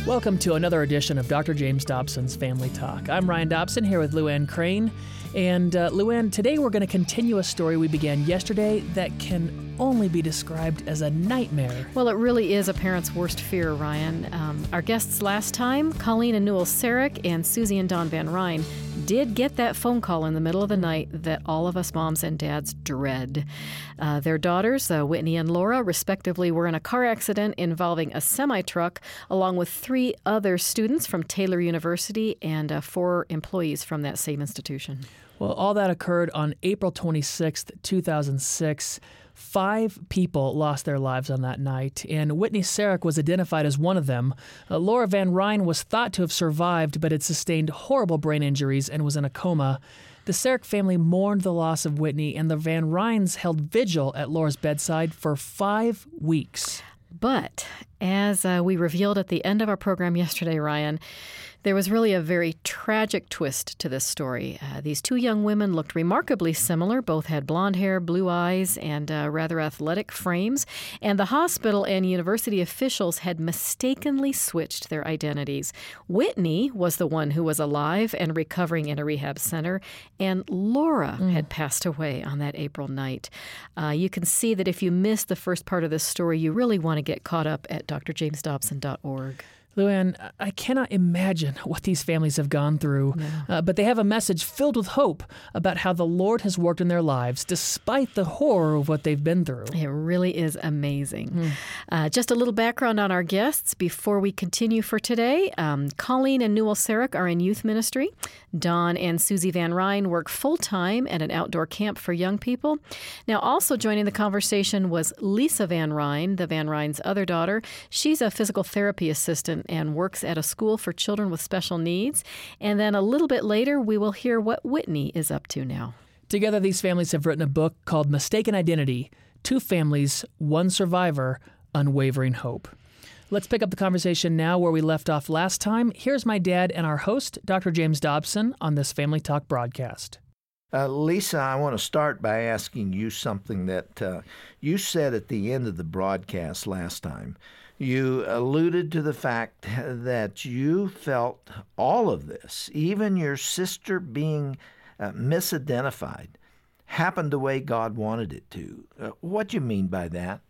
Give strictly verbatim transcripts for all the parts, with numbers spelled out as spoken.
Welcome to another edition of Doctor James Dobson's Family Talk. I'm Ryan Dobson here with Luann Crane. And uh, Luann, today we're going to continue a story we began yesterday that can only be described as a nightmare. Well, it really is a parent's worst fear, Ryan. Um, our guests last time, Colleen and Newell Sarek and Susie and Don Van Ryn, did get that phone call in the middle of the night that all of us moms and dads dread. Uh, their daughters, uh, Whitney and Laura, respectively, were in a car accident involving a semi-truck, along with three other students from Taylor University and uh, four employees from that same institution. Well, all that occurred on April twenty-sixth, two thousand six. Five people lost their lives on that night, and Whitney Sarek was identified as one of them. Uh, Laura Van Ryn was thought to have survived, but had sustained horrible brain injuries and was in a coma. The Sarek family mourned the loss of Whitney, and the Van Ryns held vigil at Laura's bedside for five weeks. But as uh, we revealed at the end of our program yesterday, Ryan, there was really a very tragic twist to this story. Uh, these two young women looked remarkably similar. Both had blonde hair, blue eyes, and uh, rather athletic frames. And the hospital and university officials had mistakenly switched their identities. Whitney was the one who was alive and recovering in a rehab center, and Laura mm. had passed away on that April night. Uh, you can see that if you missed the first part of this story, you really want to get caught up at d r james dobson dot org. Luann, I cannot imagine what these families have gone through, no. uh, but they have a message filled with hope about how the Lord has worked in their lives despite the horror of what they've been through. It really is amazing. Mm. Uh, just a little background on our guests before we continue for today. Um, Colleen and Newell Sarek are in youth ministry. Don and Susie Van Ryn work full-time at an outdoor camp for young people. Now, also joining the conversation was Lisa Van Ryn, the Van Ryns' other daughter. She's a physical therapy assistant and works at a school for children with special needs. And then a little bit later, we will hear what Whitney is up to now. Together, these families have written a book called Mistaken Identity, Two Families, One Survivor, Unwavering Hope. Let's pick up the conversation now where we left off last time. Here's my dad and our host, Doctor James Dobson, on this Family Talk broadcast. Uh, Lisa, I want to start by asking you something that uh, you said at the end of the broadcast last time. You alluded to the fact that you felt all of this, even your sister being uh, misidentified, happened the way God wanted it to. Uh, what do you mean by that?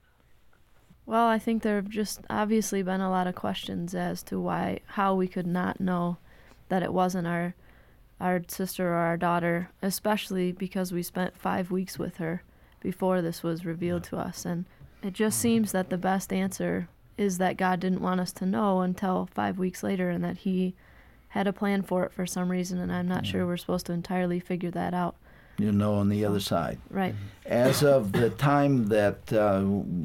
Well, I think there have just obviously been a lot of questions as to why, how we could not know that it wasn't our our sister or our daughter, especially because we spent five weeks with her before this was revealed to us. And it just seems that the best answer is that God didn't want us to know until five weeks later, and that he had a plan for it for some reason, and I'm not yeah. sure we're supposed to entirely figure that out. You know, on the other side. Right. As of the time that uh,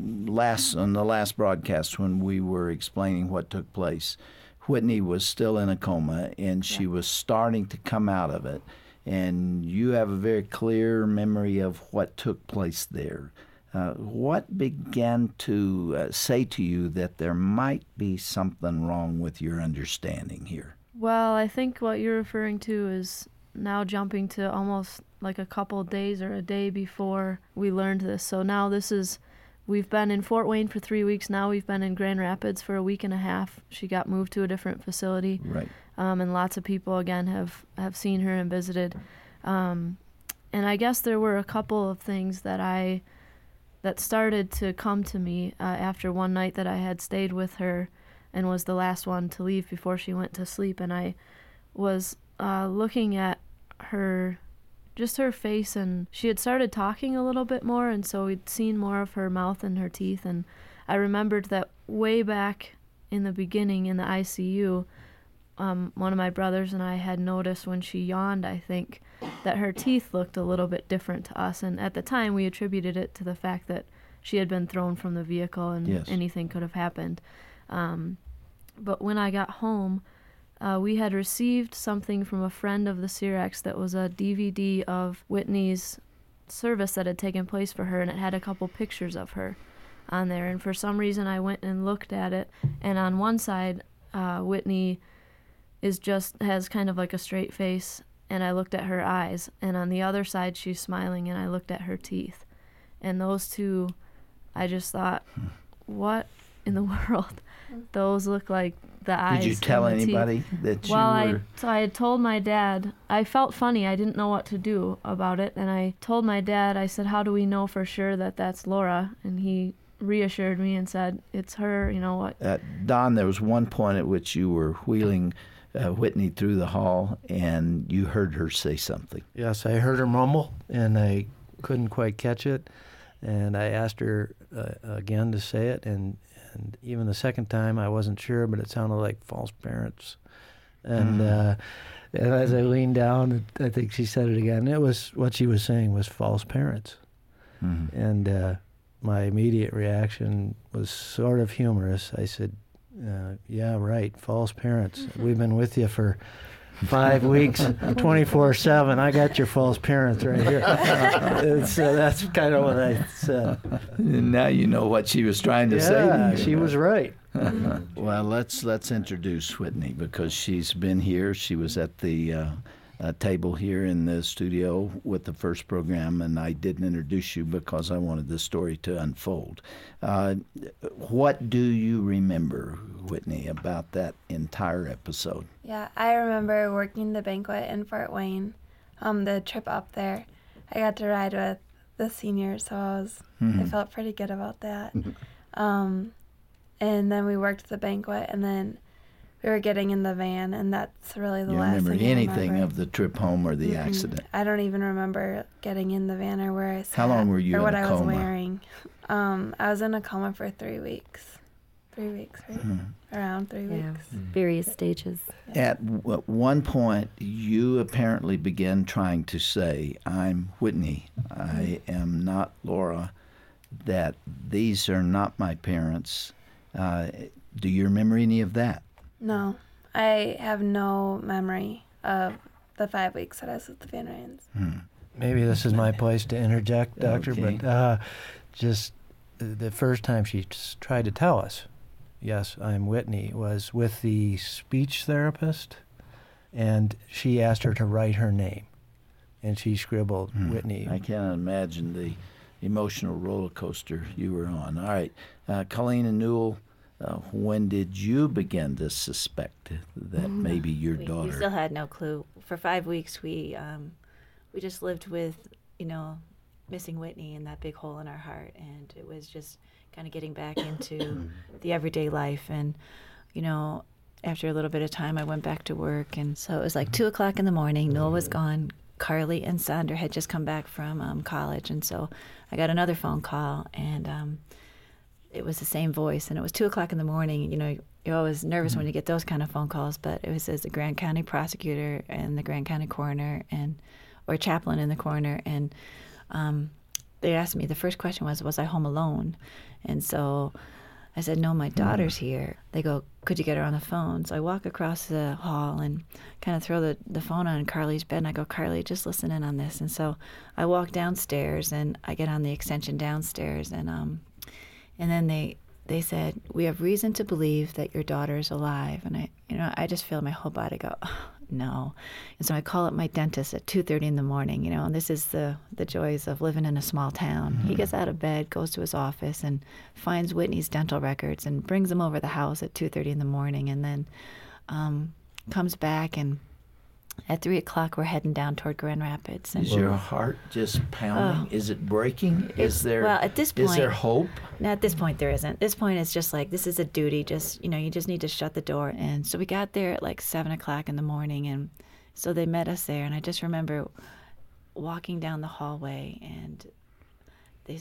last on the last broadcast when we were explaining what took place, Whitney was still in a coma, and she yeah. was starting to come out of it. And you have a very clear memory of what took place there. Uh, what began to uh, say to you that there might be something wrong with your understanding here? Well, I think what you're referring to is now jumping to almost like a couple of days or a day before we learned this. So now this is, we've been in Fort Wayne for three weeks now. We've been in Grand Rapids for a week and a half. She got moved to a different facility. Right. Um, and lots of people, again, have, have seen her and visited. Um, and I guess there were a couple of things that I, that started to come to me uh, after one night that I had stayed with her and was the last one to leave before she went to sleep. And I was uh, looking at her, just her face, and she had started talking a little bit more, and so we'd seen more of her mouth and her teeth. And I remembered that way back in the beginning in the I C U, um, one of my brothers and I had noticed when she yawned, I think, that her teeth looked a little bit different to us. And at the time, we attributed it to the fact that she had been thrown from the vehicle and yes. anything could have happened. Um, but when I got home, Uh, we had received something from a friend of the Sareks that was a D V D of Whitney's service that had taken place for her, and it had a couple pictures of her on there. And for some reason, I went and looked at it, and on one side, uh, Whitney is just has kind of like a straight face, and I looked at her eyes, and on the other side, she's smiling, and I looked at her teeth. And those two, I just thought, what in the world. Those look like the eyes. Did you tell and the teeth. anybody that you Well, were? I, so I had told my dad. I felt funny. I didn't know what to do about it. And I told my dad, I said, how do we know for sure that that's Laura? And he reassured me and said, it's her, you know what. Uh, Don, there was one point at which you were wheeling uh, Whitney through the hall, and you heard her say something. Yes, I heard her mumble, and I couldn't quite catch it. And I asked her uh, again to say it, and, and even the second time I wasn't sure, but it sounded like false parents. And mm. uh, and as I leaned down, I think she said it again. It was what she was saying was false parents. Mm-hmm. And uh, my immediate reaction was sort of humorous. I said, uh, yeah, right, false parents. We've been with you for five weeks, twenty-four seven. I got your false parents right here. It's, uh, that's kind of what I said. And now you know what she was trying to yeah, say to you. She was right. Well, let's let's introduce Whitney, because she's been here. She was at the uh, uh, table here in the studio with the first program, and I didn't introduce you because I wanted the story to unfold. Uh, what do you remember, Whitney, about that entire episode? Yeah, I remember working the banquet in Fort Wayne, um, the trip up there. I got to ride with the seniors, so I was mm-hmm. I felt pretty good about that. um, and then we worked the banquet, and then we were getting in the van, and that's really the you last remember thing anything I remember. of the trip home or the mm-hmm. accident? I don't even remember getting in the van or where I sat. How long were you or in what a I coma? was wearing. Um, I was in a coma for three weeks. Three weeks, right? Mm-hmm. Around three yeah. weeks. Various stages. At w- one point, you apparently began trying to say, I'm Whitney. I am not Laura. That these are not my parents. Uh, do you remember any of that? No. I have no memory of the five weeks that I was with the Van Ryans. Hmm. Maybe this is my place to interject, Doctor, okay. but uh, just the first time she tried to tell us, yes, I'm Whitney, was with the speech therapist, and she asked her to write her name, and she scribbled hmm. Whitney. I can't imagine the emotional roller coaster you were on. All right, uh, Colleen and Newell, uh, when did you begin to suspect that maybe your we, daughter... We still had no clue. For five weeks, we um, we just lived with, you know, missing Whitney and that big hole in our heart, and it was just kind of getting back into the everyday life. And, you know, after a little bit of time, I went back to work, and so it was like two o'clock in the morning. Noah was gone. Carly and Sandra had just come back from um, college, and so I got another phone call, and um, it was the same voice, and it was two o'clock in the morning. You know, you're always nervous when you get those kind of phone calls, but it was as the Grand County prosecutor and the Grand County coroner, and or chaplain in the coroner, and um, they asked me, the first question was, was I home alone? And so I said, no, my daughter's here. They go, could you get her on the phone? So I walk across the hall and kind of throw the, the phone on Carly's bed, and I go, Carly, just listen in on this. And so I walk downstairs, and I get on the extension downstairs, and um, and then they they said, we have reason to believe that your daughter is alive. And I, you know, I just feel my whole body go, oh, no. And so I call up my dentist at two thirty in the morning, you know, and this is the, the joys of living in a small town. Mm-hmm. He gets out of bed, goes to his office, and finds Whitney's dental records and brings them over the house at two thirty in the morning, and then um, comes back, and at three o'clock we're heading down toward Grand Rapids. And is your heart just pounding? Oh, is it breaking? Is there well, at this point, is there hope? No, at this point there isn't. At this point it's just like, this is a duty. Just, you know, you just need to shut the door. And so we got there at like seven o'clock in the morning, and so they met us there. And I just remember walking down the hallway, and they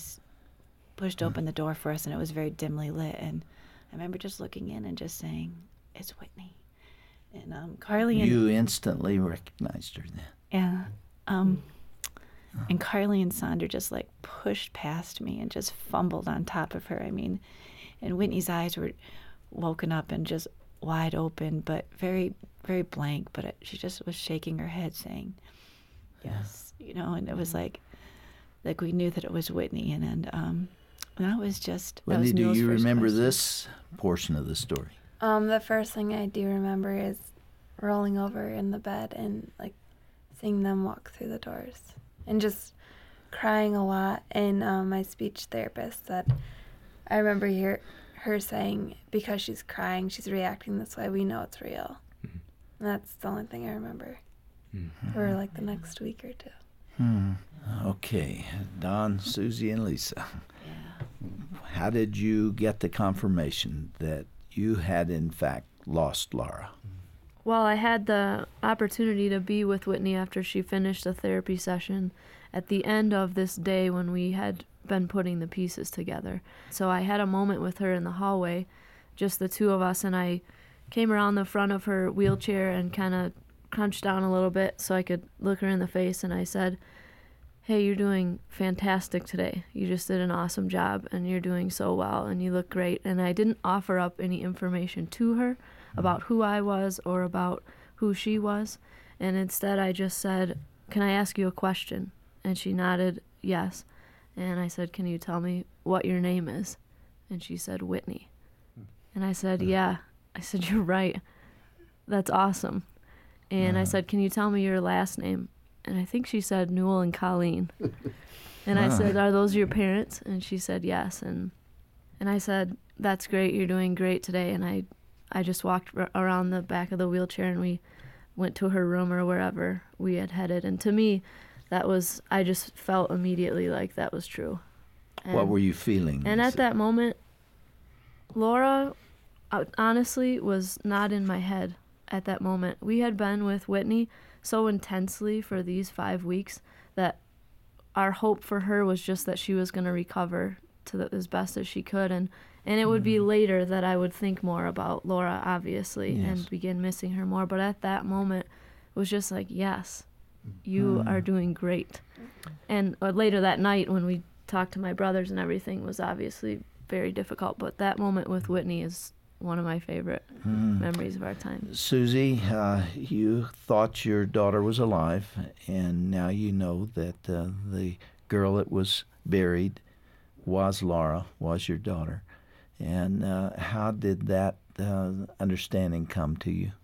pushed open the door for us, and it was very dimly lit. And I remember just looking in and just saying, it's Whitney. And um, Carly and you instantly recognized her then. Yeah, um, and Carly and Sandra just like pushed past me and just fumbled on top of her. I mean, and Whitney's eyes were woken up and just wide open, but very, very blank. But it, she just was shaking her head, saying, "Yes," you know. And it was like, like we knew that it was Whitney, and and um, and that was just. Whitney, that was do Newell's you first remember question. this portion of the story? Um, the first thing I do remember is rolling over in the bed and like seeing them walk through the doors and just crying a lot. And um, my speech therapist said, I remember hear, her saying, because she's crying, she's reacting this way, we know it's real. Mm-hmm. And that's the only thing I remember mm-hmm. for like the next week or two. Hmm. Okay. Don, Susie, and Lisa. Yeah. How did you get the confirmation that you had, in fact, lost Laura? Well, I had the opportunity to be with Whitney after she finished a therapy session at the end of this day when we had been putting the pieces together. So I had a moment with her in the hallway, just the two of us, and I came around the front of her wheelchair and kind of crunched down a little bit so I could look her in the face, and I said, "Hey, you're doing fantastic today. You just did an awesome job, and you're doing so well, and you look great." And I didn't offer up any information to her about who I was or about who she was, and instead I just said, "Can I ask you a question?" And she nodded yes. And I said, "Can you tell me what your name is?" And she said, "Whitney." And I said, "Yeah." I said, "You're right. That's awesome." And uh-huh. I said, "Can you tell me your last name?" And I think she said Newell and Colleen. And wow. I said, "Are those your parents?" And she said, "Yes." And and I said, "That's great. You're doing great today." And I, I just walked r- around the back of the wheelchair, and we went to her room or wherever we had headed. And to me, that was, I just felt immediately like that was true. And, what were you feeling? And at that moment, Laura, uh, honestly, was not in my head at that moment. We had been with Whitney so intensely for these five weeks that our hope for her was just that she was going to recover to the, as best as she could. And, and it would be later that I would think more about Laura, obviously, yes. and begin missing her more. But at that moment, it was just like, yes, you mm. are doing great. And uh, later that night when we talked to my brothers and everything was obviously very difficult. But that moment with Whitney is one of my favorite mm. memories of our time. Susie, uh, you thought your daughter was alive, and now you know that uh, the girl that was buried was Laura, was your daughter. And uh, how did that uh, understanding come to you?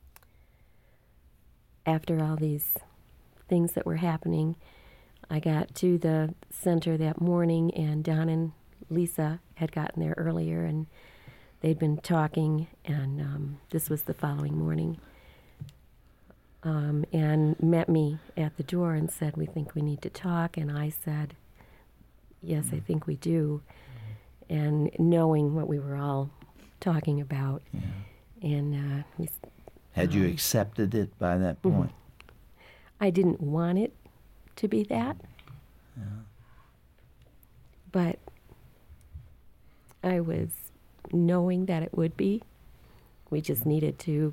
After all these things that were happening, I got to the center that morning, and Don and Lisa had gotten there earlier, and they'd been talking, and um, this was the following morning, um, and met me at the door and said, "We think we need to talk." And I said, "Yes, I think we do." And knowing what we were all talking about. Yeah. And uh, we, had um, you accepted it by that point? I didn't want it to be that. Yeah. But I was knowing that it would be. We just needed to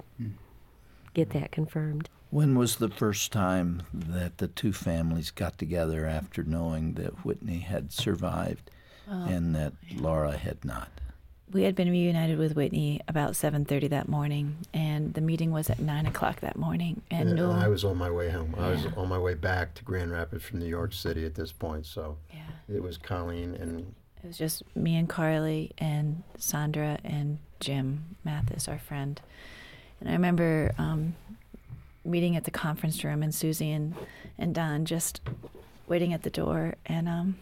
get that confirmed. When was the first time that the two families got together after knowing that Whitney had survived oh. and that Laura had not? We had been reunited with Whitney about seven thirty that morning, and the meeting was at nine o'clock that morning. And, and no, I was on my way home. Yeah. I was on my way back to Grand Rapids from New York City at this point, so yeah. it was Colleen and... It was just me and Carly and Sandra and Jim Mathis, our friend. And I remember um, meeting at the conference room, and Susie and, and Don just waiting at the door. And um,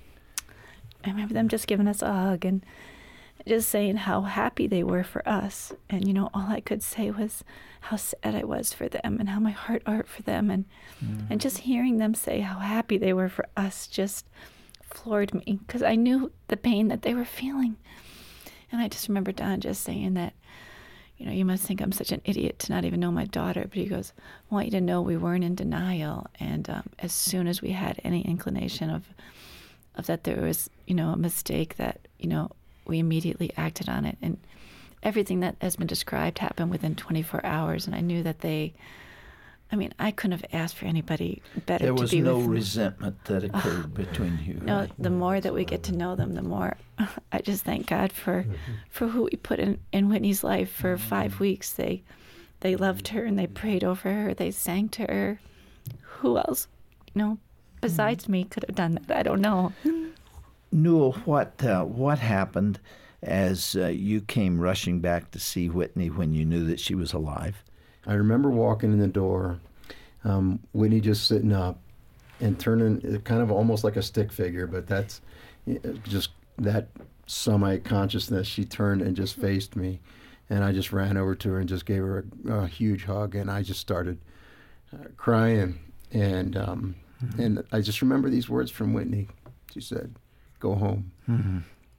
I remember them just giving us a hug and just saying how happy they were for us. And, you know, all I could say was how sad I was for them and how my heart ached for them. And, mm. and just hearing them say how happy they were for us just floored me, because I knew the pain that they were feeling. And I just remember Don just saying that, you know, "You must think I'm such an idiot to not even know my daughter." But he goes, "I want you to know we weren't in denial. And um, as soon as we had any inclination of of that there was, you know, a mistake, that, you know, we immediately acted on it." And everything that has been described happened within twenty-four hours. And I knew that they, I mean, I couldn't have asked for anybody better to be with them. There was no with resentment that occurred uh, between you. No, right? The more that we get to know them, the more I just thank God for for who we put in, in Whitney's life for five weeks. They they loved her and they prayed over her. They sang to her. Who else, you know, besides me could have done that? I don't know. Newell, what uh, what happened as uh, you came rushing back to see Whitney when you knew that she was alive? I remember walking in the door, um, Whitney just sitting up and turning, kind of almost like a stick figure, but that's just that semi-consciousness, she turned and just faced me. And I just ran over to her and just gave her a, a huge hug. And I just started uh, crying. And um, mm-hmm. and I just remember these words from Whitney. She said, "Go home." Mm-hmm.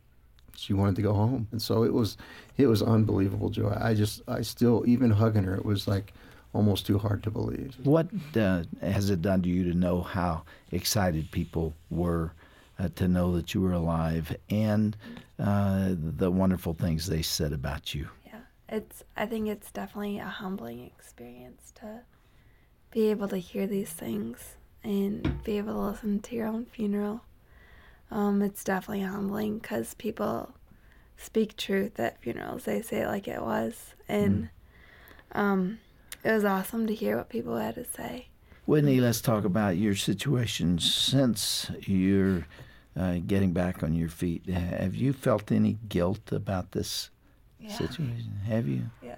She wanted to go home. And so it was it was unbelievable joy. I just, I still, even hugging her, it was like almost too hard to believe. What uh, has it done to you to know how excited people were uh, to know that you were alive and uh, the wonderful things they said about you? Yeah, it's. I think it's definitely a humbling experience to be able to hear these things and be able to listen to your own funeral. Um, it's definitely humbling because people speak truth at funerals. They say it like it was. And mm. um, it was awesome to hear what people had to say. Whitney, let's talk about your situation since you're uh, getting back on your feet. Have you felt any guilt about this yeah. situation? Have you? Yeah.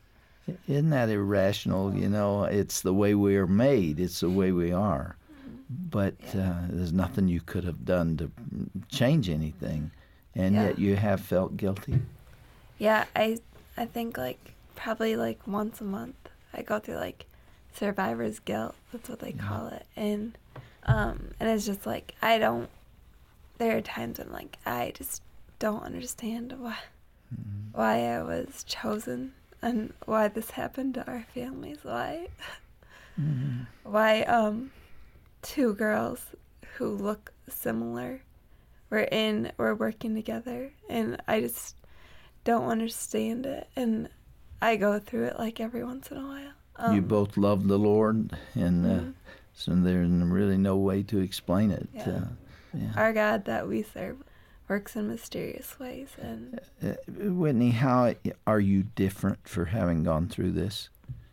Isn't that irrational? You know, it's the way we are made. It's the way we are. But uh, there's nothing you could have done to change anything, and yeah. yet you have felt guilty. Yeah, I I think like probably like once a month I go through like survivor's guilt. That's what they call it, and um, and it's just like I don't. There are times when like I just don't understand why mm-hmm. why I was chosen and why this happened to our families. Why mm-hmm. why um. two girls who look similar we're in we're working together, and I just don't understand it, and I go through it like every once in a while. Um, you both love the Lord, and mm-hmm. uh, so there's really no way to explain it. Yeah. Uh, yeah. Our God that we serve works in mysterious ways. And uh, Whitney, how are you different for having gone through this?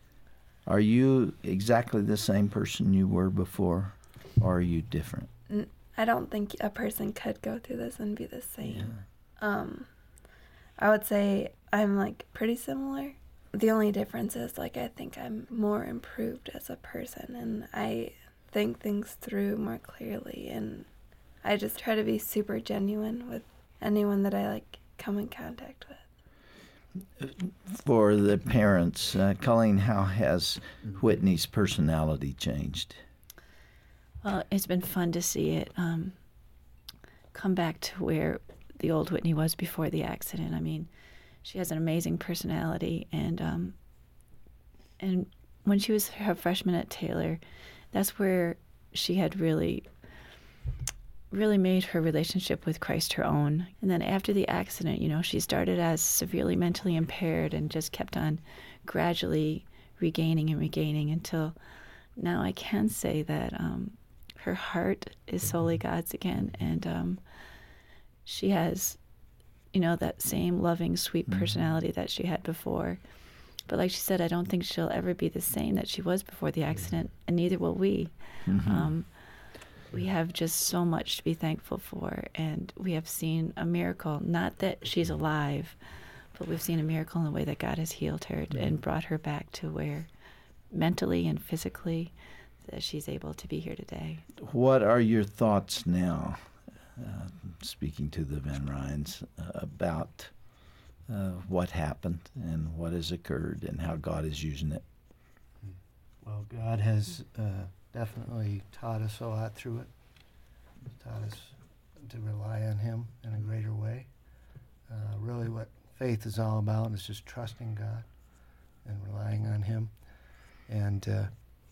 Are you exactly the same person you were before, or are you different? I don't think a person could go through this and be the same. Yeah. Um, I would say I'm, like, pretty similar. The only difference is, like, I think I'm more improved as a person, and I think things through more clearly, and I just try to be super genuine with anyone that I, like, come in contact with. For the parents, uh, Colleen, how has Whitney's personality changed? Well, it's been fun to see it um, come back to where the old Whitney was before the accident. I mean, she has an amazing personality, and um, and when she was her freshman at Taylor, that's where she had really, really made her relationship with Christ her own. And then after the accident, you know, she started as severely mentally impaired and just kept on gradually regaining and regaining until now I can say that um, her heart is solely God's again, and um, she has, you know, that same loving, sweet personality that she had before. But like she said, I don't think she'll ever be the same that she was before the accident, and neither will we. Mm-hmm. Um, we have just so much to be thankful for, and we have seen a miracle. Not that she's alive, but we've seen a miracle in the way that God has healed her mm-hmm. and brought her back to where mentally and physically that she's able to be here today. What are your thoughts now, uh, speaking to the Van Ryns, uh, about uh, what happened and what has occurred and how God is using it? Well, God has uh, definitely taught us a lot through it. He's taught us to rely on Him in a greater way. Uh, really what faith is all about is just trusting God and relying on Him. And uh,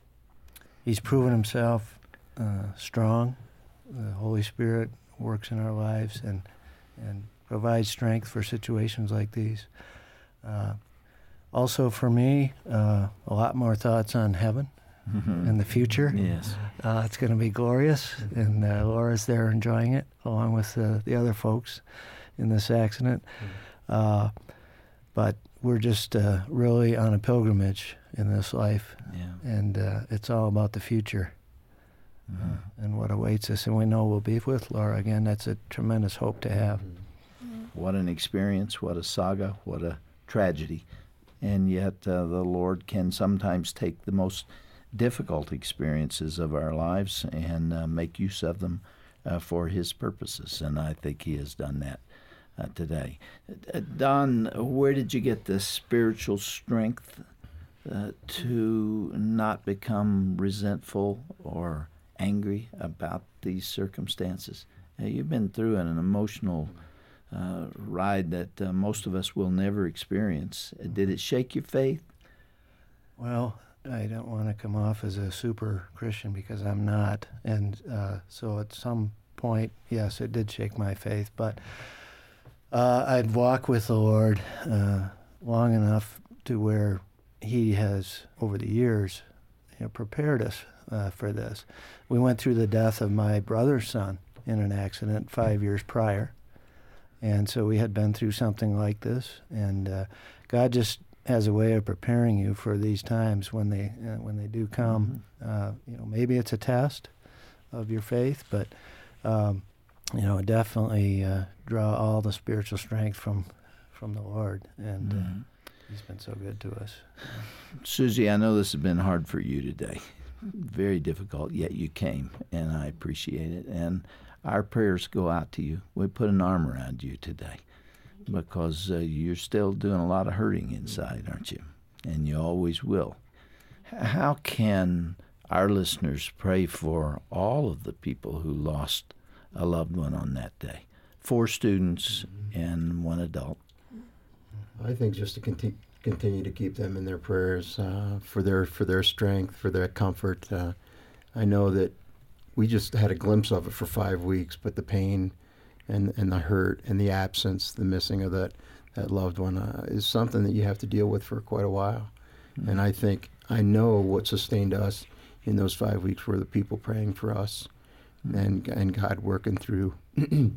He's proven Himself uh, strong. The Holy Spirit works in our lives and and provides strength for situations like these. Uh, also for me, uh, a lot more thoughts on heaven mm-hmm. and the future. Yes. Uh, it's going to be glorious, and uh, Laura's there enjoying it, along with uh, the other folks in this accident. Uh, but we're just uh, really on a pilgrimage in this life, yeah. and uh, it's all about the future mm-hmm. uh, and what awaits us. And we know we'll be with Laura again. That's a tremendous hope to have. Mm-hmm. What an experience, what a saga, what a tragedy. And yet uh, the Lord can sometimes take the most difficult experiences of our lives and uh, make use of them uh, for His purposes, and I think He has done that uh, today. Uh, Don, where did you get the spiritual strength uh, to not become resentful or angry about these circumstances? Uh, you've been through an emotional uh, ride that uh, most of us will never experience. Uh, did it shake your faith? Well, I don't want to come off as a super Christian because I'm not. And uh, so at some point, yes, it did shake my faith. But uh, I'd walk with the Lord uh, long enough to where He has, over the years, you know, prepared us uh, for this. We went through the death of my brother's son in an accident five years prior. And so we had been through something like this. And uh, God just has a way of preparing you for these times when they uh, when they do come. Uh, you know, maybe it's a test of your faith, but um, you know, definitely uh, draw all the spiritual strength from from the Lord, and mm-hmm. uh, He's been so good to us. Susie, I know this has been hard for you today, very difficult. Yet you came, and I appreciate it. And our prayers go out to you. We put an arm around you today, because uh, you're still doing a lot of hurting inside, aren't you? And you always will. How can our listeners pray for all of the people who lost a loved one on that day? Four students and one adult. I think just to conti- continue to keep them in their prayers uh, for their for their strength, for their comfort. Uh, I know that we just had a glimpse of it for five weeks, but the pain and and the hurt and the absence, the missing of that, that loved one uh, is something that you have to deal with for quite a while. Mm-hmm. And I think, I know what sustained us in those five weeks were the people praying for us, mm-hmm. and and God working through mm-hmm.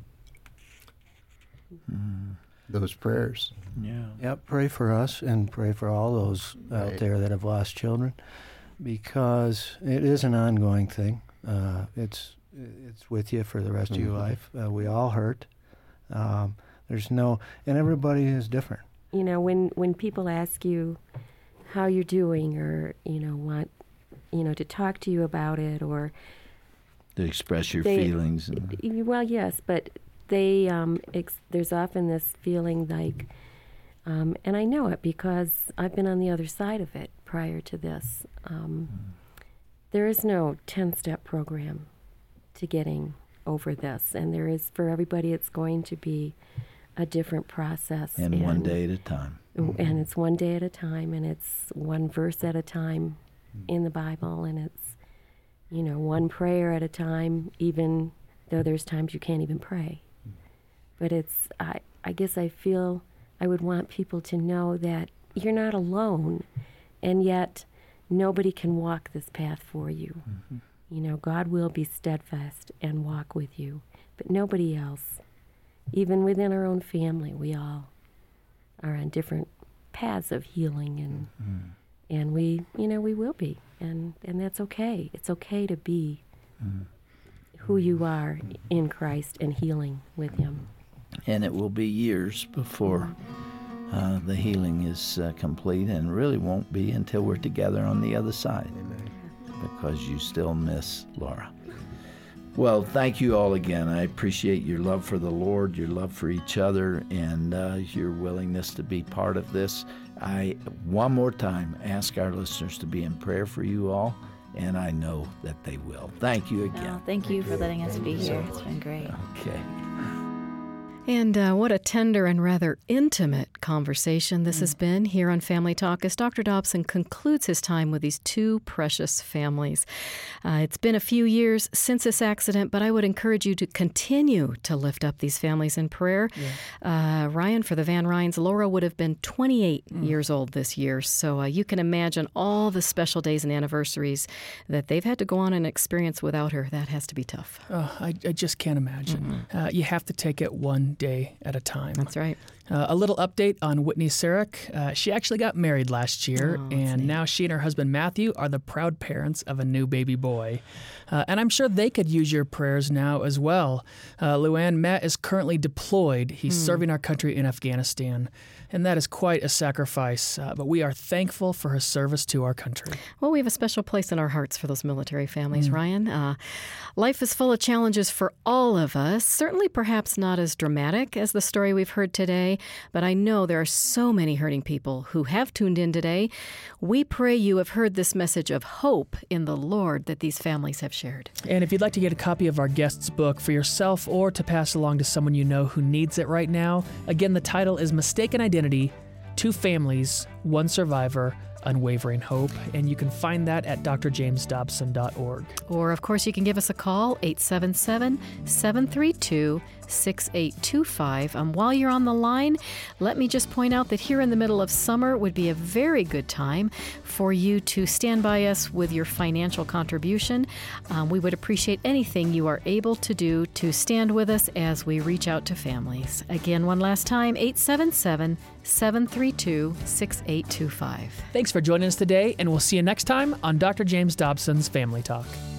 those prayers. Yeah. Yep, pray for us and pray for all those out right. there that have lost children, because it is an ongoing thing. Uh, it's It's with you for the rest mm-hmm. of your life. Uh, we all hurt. Um, there's no, and everybody is different. You know, when, when people ask you how you're doing, or, you know, want, you know, to talk to you about it, or to express your they, feelings. And... Well, yes, but they, um, ex- there's often this feeling like, um, and I know it because I've been on the other side of it prior to this. Um, mm. There is no ten-step program to getting over this, and there is, for everybody, it's going to be a different process, and, and one day at a time, and it's one day at a time, and it's one verse at a time in the Bible, and it's, you know, one prayer at a time, even though there's times you can't even pray. But it's, I, I guess I feel I would want people to know that you're not alone, and yet nobody can walk this path for you. Mm-hmm. You know, God will be steadfast and walk with you, but nobody else. Even within our own family, we all are on different paths of healing, and mm. and we, you know, we will be, and, and that's okay. It's okay to be mm. who you are in Christ and healing with Him. And it will be years before uh, the healing is uh, complete, and really won't be until we're together on the other side. Amen. Because you still miss Laura. Well, thank you all again. I appreciate your love for the Lord, your love for each other, and uh, your willingness to be part of this. I, one more time, ask our listeners to be in prayer for you all, and I know that they will. Thank you again. Well, thank you for letting us be here. It's been great. Okay. And uh, what a tender and rather intimate conversation this mm. has been here on Family Talk as Doctor Dobson concludes his time with these two precious families. Uh, it's been a few years since this accident, but I would encourage you to continue to lift up these families in prayer. Yeah. Uh, Ryan, for the Van Ryns, Laura would have been twenty-eight mm. years old this year, so uh, you can imagine all the special days and anniversaries that they've had to go on and experience without her. That has to be tough. Oh, I, I just can't imagine. Mm-hmm. Uh, you have to take it one day at a time. That's right. Uh, a little update on Whitney Sarek. Uh, she actually got married last year, Oh, and neat. now she and her husband Matthew are the proud parents of a new baby boy. Uh, and I'm sure they could use your prayers now as well. Uh, Luann, Matt is currently deployed. He's Hmm. serving our country in Afghanistan, and that is quite a sacrifice. Uh, but we are thankful for his service to our country. Well, we have a special place in our hearts for those military families, Ryan. Uh, life is full of challenges for all of us, certainly perhaps not as dramatic as the story we've heard today, but I know there are so many hurting people who have tuned in today. We pray you have heard this message of hope in the Lord that these families have shared. And if you'd like to get a copy of our guest's book for yourself or to pass along to someone you know who needs it right now, again, the title is Mistaken Identity, Two Families, One Survivor, Unwavering Hope, and you can find that at d r james dobson dot org. Or, of course, you can give us a call, eight seven seven, seven three two, six eight two five. Um, while you're on the line, let me just point out that here in the middle of summer would be a very good time for you to stand by us with your financial contribution. Um, we would appreciate anything you are able to do to stand with us as we reach out to families. Again, one last time, eight seven seven, seven three two, six eight two five. Thanks for joining us today, and we'll see you next time on Doctor James Dobson's Family Talk.